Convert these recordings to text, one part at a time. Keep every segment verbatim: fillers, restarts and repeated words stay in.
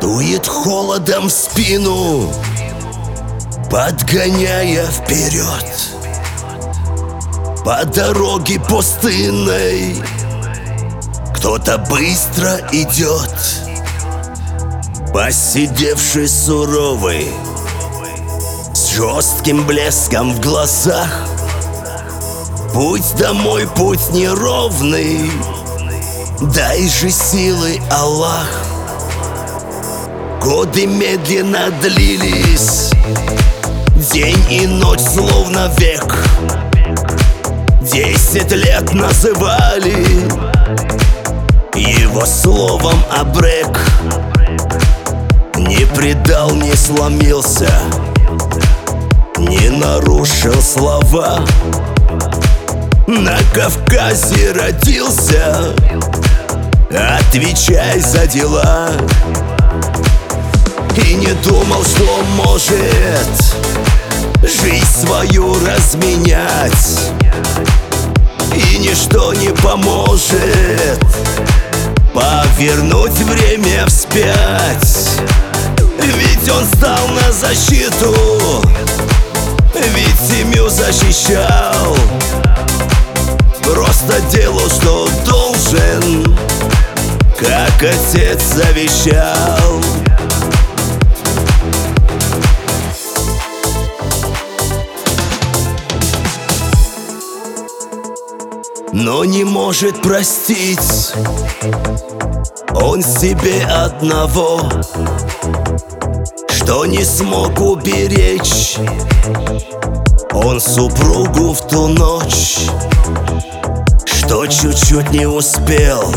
дует холодом в спину, подгоняя вперед. По дороге пустынной кто-то быстро идет, посидевший суровый, с жестким блеском в глазах. Путь домой, путь неровный, дай же силы, Аллах. Годы медленно длились, день и ночь словно век. Десять лет называли его словом абрек. Не предал, не сломился, не нарушил слова. На Кавказе родился, отвечай за дела. И не думал, что может жизнь свою разменять, и ничто не поможет повернуть время вспять. Ведь он стал на защиту, ведь семью защищал, просто делал, что должен, как отец завещал. Но не может простить он себе одного, что не смог уберечь он супругу в ту ночь, что чуть-чуть не успел,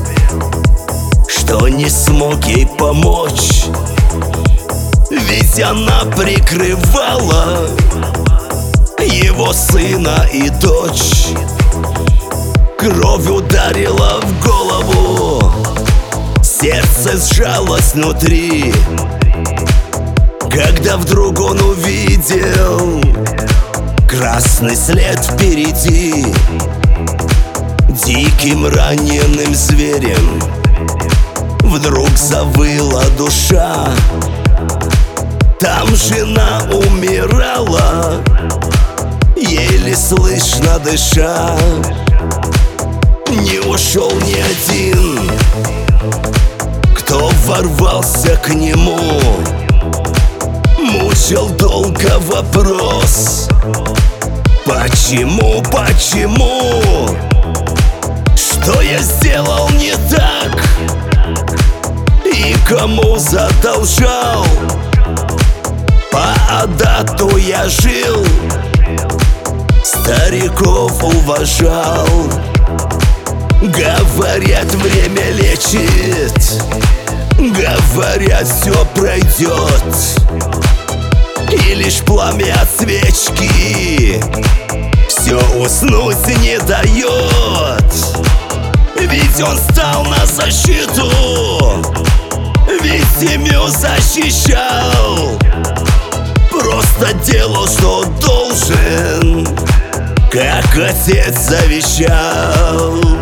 что не смог ей помочь. Ведь она прикрывала его сына и дочь. Кровь ударила в голову, сердце сжалось внутри, когда вдруг он увидел красный след впереди. Диким раненым зверем вдруг завыла душа. Там жена умирала, еле слышно дыша. Не ушел ни один, кто ворвался к нему. Мучил долго вопрос: почему, почему? Что я сделал не так? И кому задолжал? По адату я жил, стариков уважал. Говорят, время лечит, говорят, все пройдет, и лишь пламя от свечки все уснуть не дает. Ведь он стал на защиту, ведь семью защищал, просто делал, что должен, как отец завещал.